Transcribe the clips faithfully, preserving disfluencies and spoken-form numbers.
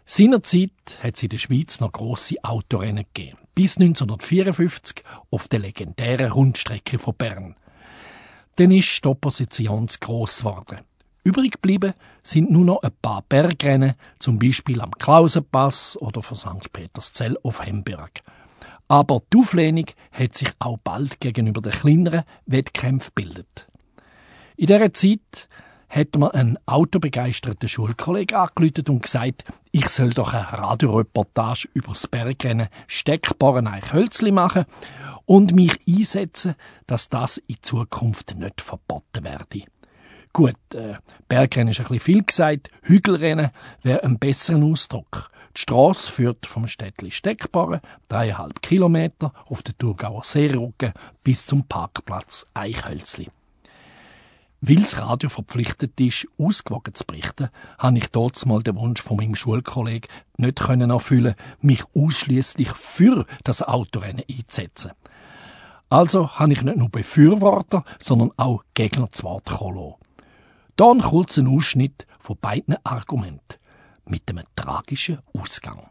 Seinerzeit hat es in der Schweiz noch grosse Autorennen gegeben. Bis neunzehnhundertvierundfünfzig auf der legendären Rundstrecke von Bern. Dann ist die Opposition zu gross geworden. Übrig geblieben sind nur noch ein paar Bergrennen, zum Beispiel am Klausenpass oder von Sankt Peterszell auf Hemberg. Aber die Auflehnung hat sich auch bald gegenüber den kleineren Wettkämpfen gebildet. In dieser Zeit hat mir ein autobegeisterter Schulkollege angerufen und gesagt, ich soll doch eine Radioreportage über das Bergrennen Steckborren-Eichhölzli machen und mich einsetzen, dass das in Zukunft nicht verboten werde. Gut, äh, Bergrennen ist ein bisschen viel gesagt, Hügelrennen wäre ein besserer Ausdruck. Die Strasse führt vom Städtli Steckborren, dreieinhalb Kilometer, auf der Thurgauer Seerücken bis zum Parkplatz Eichhölzli. Weil das Radio verpflichtet ist, ausgewogen zu berichten, habe ich dort mal den Wunsch von meinem Schulkollegen nicht erfüllen, mich ausschliesslich für das Autorennen einzusetzen. Also habe ich nicht nur Befürworter, sondern auch Gegner zu Wort kommen lassen. Hier ein kurzer Ausschnitt von beiden Argumenten mit einem tragischen Ausgang.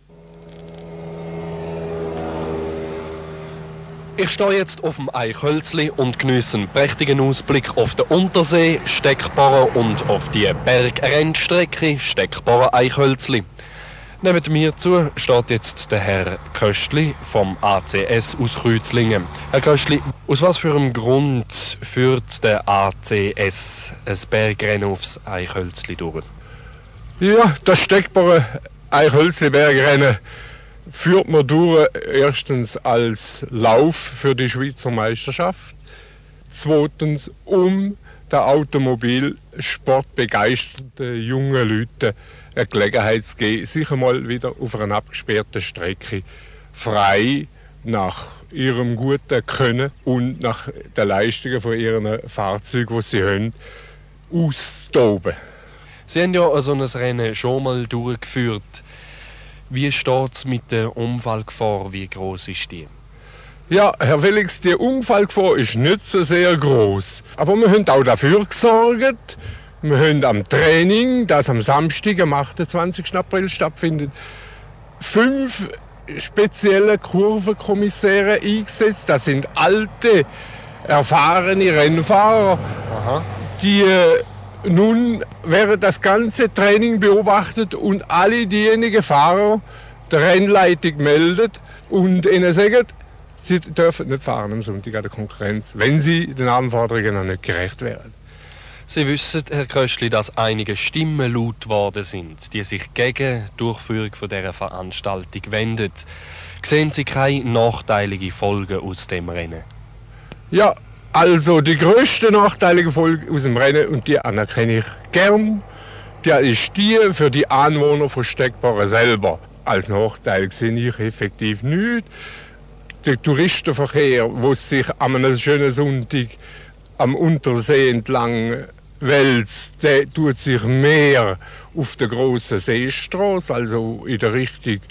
Ich stehe jetzt auf dem Eichhölzli und geniesse einen prächtigen Ausblick auf den Untersee, Steckborren und auf die Bergrennstrecke Steckborren-Eichhölzli. Neben mir zu steht jetzt der Herr Köstli vom A C S aus Kreuzlingen. Herr Köstli, aus was für einem Grund führt der A C S ein Bergrennen aufs Eichhölzli durch? Ja, das Steckborren-Eichhölzli-Bergrennen führt man durch, erstens als Lauf für die Schweizer Meisterschaft, zweitens um der Automobilsport begeisterte junge Leute eine Gelegenheit zu geben, sich einmal wieder auf einer abgesperrten Strecke frei nach ihrem guten Können und nach den Leistungen von ihren Fahrzeugen, die sie haben, auszutoben. Sie haben ja so ein Rennen schon mal durchgeführt. Wie steht es mit der Unfallgefahr? Wie groß ist die? Ja, Herr Felix, die Unfallgefahr ist nicht so sehr groß. Aber wir haben auch dafür gesorgt. Wir haben am Training, das am Samstag, am achtundzwanzigsten April stattfindet, fünf spezielle Kurvenkommissäre eingesetzt. Das sind alte, erfahrene Rennfahrer, Aha. die äh, nun während das ganze Training beobachtet und alle diejenigen Fahrer der Rennleitung meldet und ihnen sagen, sie dürfen nicht fahren am Sonntag an der Konkurrenz, wenn sie den Anforderungen noch nicht gerecht werden. Sie wissen, Herr Köstli, dass einige Stimmen laut geworden sind, die sich gegen die Durchführung von dieser Veranstaltung wenden. Sehen Sie keine nachteilige Folgen aus dem Rennen? Ja, also die grösste nachteilige Folge aus dem Rennen, und die anerkenne ich gern, die ist die für die Anwohner von Steckborren selber. Als Nachteil sehe ich effektiv nichts. Der Touristenverkehr, der sich an einem schönen Sonntag am Untersee entlang wälzt, der tut sich mehr auf der grossen Seestraße, also in der Richtung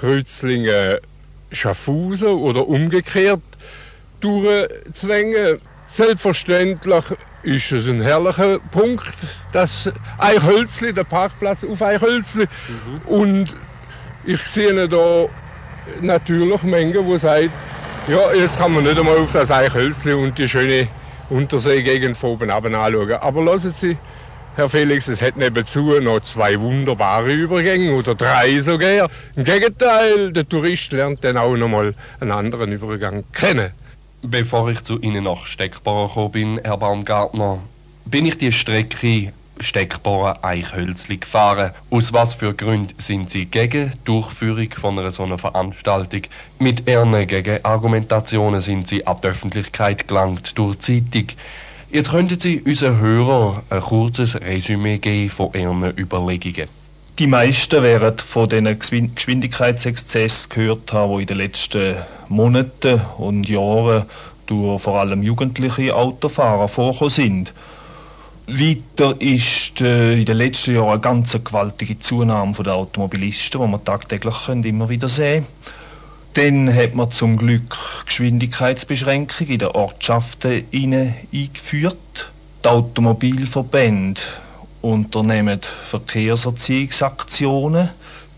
Kreuzlingen-Schaffhausen oder umgekehrt, durchzwängen. Selbstverständlich ist es ein herrlicher Punkt, das Eichhölzli, der Parkplatz auf Eichhölzli. Mhm. Und ich sehe da natürlich Menschen, die sagen, ja, jetzt kann man nicht einmal auf das Eichhölzli und die schöne Unterseegegend von oben runter anschauen. Aber lassen Sie, Herr Felix, es hat nebenzu noch zwei wunderbare Übergänge oder drei sogar. Im Gegenteil, der Tourist lernt dann auch noch mal einen anderen Übergang kennen. Bevor ich zu Ihnen nach Steckborren gekommen bin, Herr Baumgartner, bin ich die Strecke Steckborren-Eichhölzli gefahren. Aus was für Gründen sind Sie gegen die Durchführung von einer solchen Veranstaltung? Mit Ihren Gegenargumentationen sind Sie an die Öffentlichkeit gelangt durch die Zeitung. Jetzt könnten Sie unseren Hörern ein kurzes Resümee geben von Ihren Überlegungen. Die meisten werden von den Geschwindigkeitsexzessen gehört haben, die in den letzten Monaten und Jahren durch vor allem jugendliche Autofahrer vorgekommen sind. Weiter ist äh, in den letzten Jahren eine ganz gewaltige Zunahme der Automobilisten, die man tagtäglich immer wieder sehen können. Dann hat man zum Glück Geschwindigkeitsbeschränkungen in den Ortschaften eingeführt. Die Automobilverbände unternehmen Verkehrserziehungsaktionen.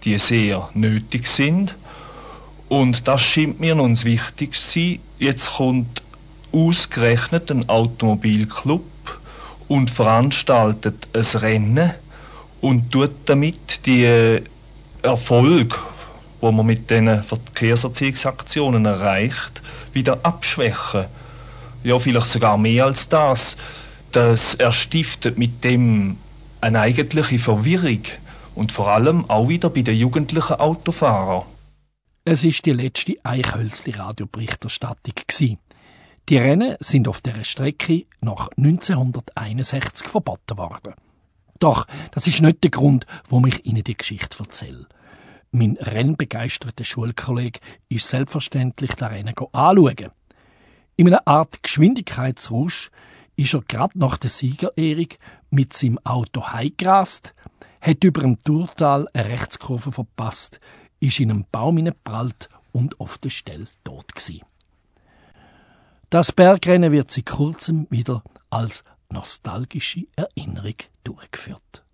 die sehr nötig sind. Und das scheint mir noch das Wichtigste zu sein. Jetzt kommt ausgerechnet ein Automobilclub und veranstaltet ein Rennen und tut damit die Erfolg, wo man mit diesen Verkehrserziehungsaktionen erreicht, wieder abschwächen. Ja, vielleicht sogar mehr als das. Das erstiftet mit dem eine eigentliche Verwirrung und vor allem auch wieder bei den jugendlichen Autofahrern. Es ist die letzte Eichhölzli-Radioberichterstattung gsi. Die Rennen sind auf dieser Strecke nach neunzehnhunderteinundsechzig verboten worden. Doch, das ist nicht der Grund, warum ich Ihnen die Geschichte erzähle. Mein rennbegeisterter Schulkollege ist selbstverständlich das Rennen anschauen. In einer Art Geschwindigkeitsrausch ist er gerade nach der Siegerehrung mit seinem Auto heimgerast, hat über dem Thurtal eine Rechtskurve verpasst, ist in einen Baum hineingeprallt und auf der Stelle tot gsi. Das Bergrennen wird seit kurzem wieder als nostalgische Erinnerung durchgeführt.